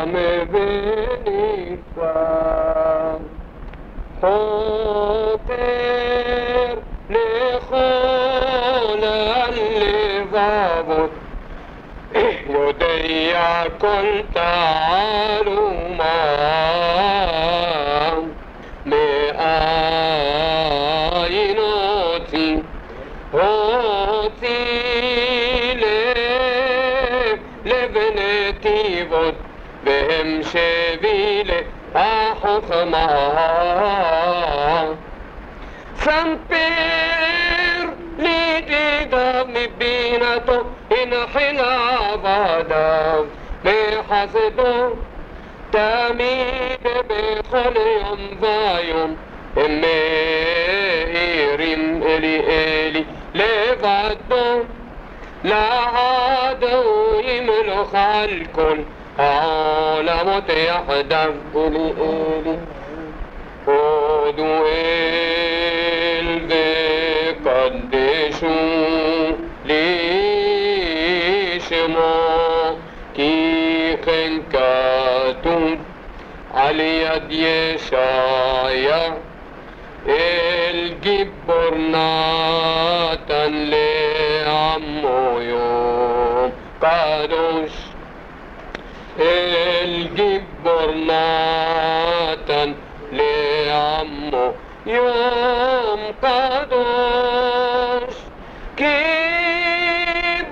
بنيفا حوتر لخول اللبابط يديا كنت تعالوا معا بآينوتي هوتي لبنتي بود بهم شبيلي أحكما سمبير لديدا مبينتو إن حلا بادا بحسدو تميد بخل يوم بايوم إميرين إلي لفادو لا عادوا يملخ الكل عالم يحدث إلي خذوا قدشوا ليشما كي خنكاتون على يد يشايا الجبرناتا لعمو يوم قادوش الجبرناتا لعمو يوم قادوش كيف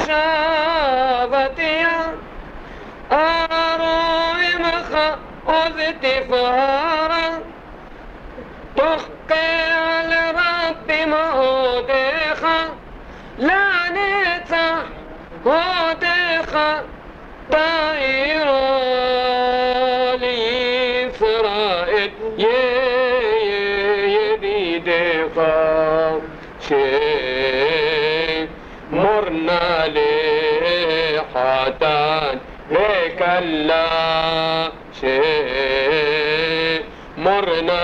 شابتيا أروي مخا وزتفارا تحقي على ربي مهوديخا لا نتح هوديخا طائرا لإسرائيل يديديخا شيء مرنا لحتان هيك الله شيء مرنا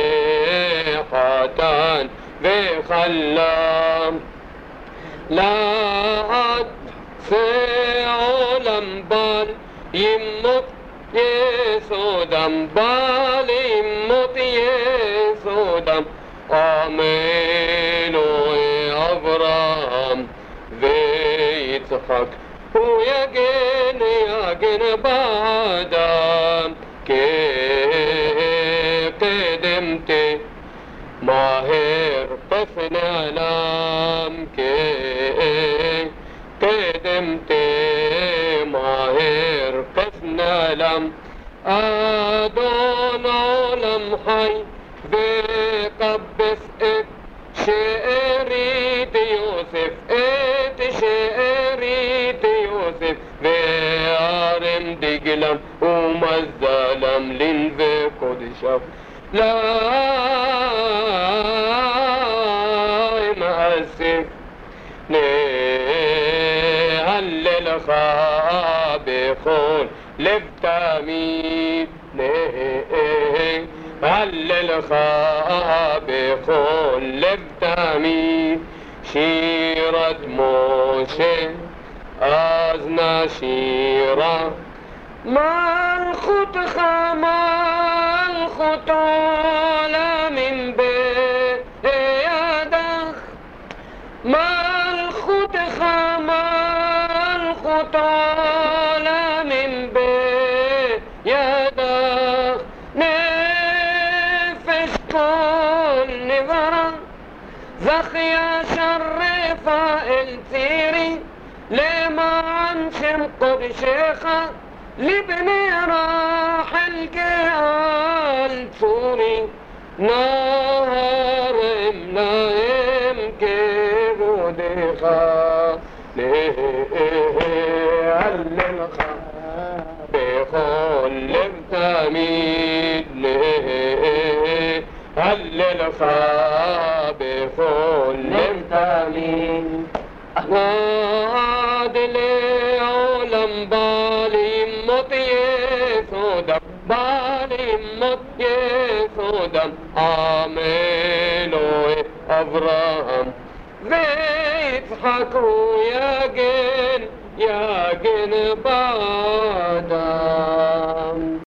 لحتان بخلام لا عد في علم بال يموت يسودم بال يموت يسودم آمين أبرام ويتحق ويجن بعدم كي قدمتي ماهر قفن علام كي قدمتي ماهر قفن علام أدون علم حي بقبس شئريت يوسف شئريت يوسف بأرم دقلم ومزلم لنفي قدشف لا مأسف نهلل خابخون لفتامين هلل خابخون لفتامين شيرة موسى أزنا شيرة ما الخطخة ما الخطولة من بيت يدخ ما الخطخة ما الخطولة من بيت يدخ نفش كل نظرة زخيا شرفة التيري لما عنشم قد شيخة لبني راح القال توري نهار منايم كيف وديخة عللخة بخل بتميد عللخة بخل بتميد وعاد لعلم بالي مطيسودم بالي مطيسودم عاملوا أبراهام ويضحكوا يا جن بعد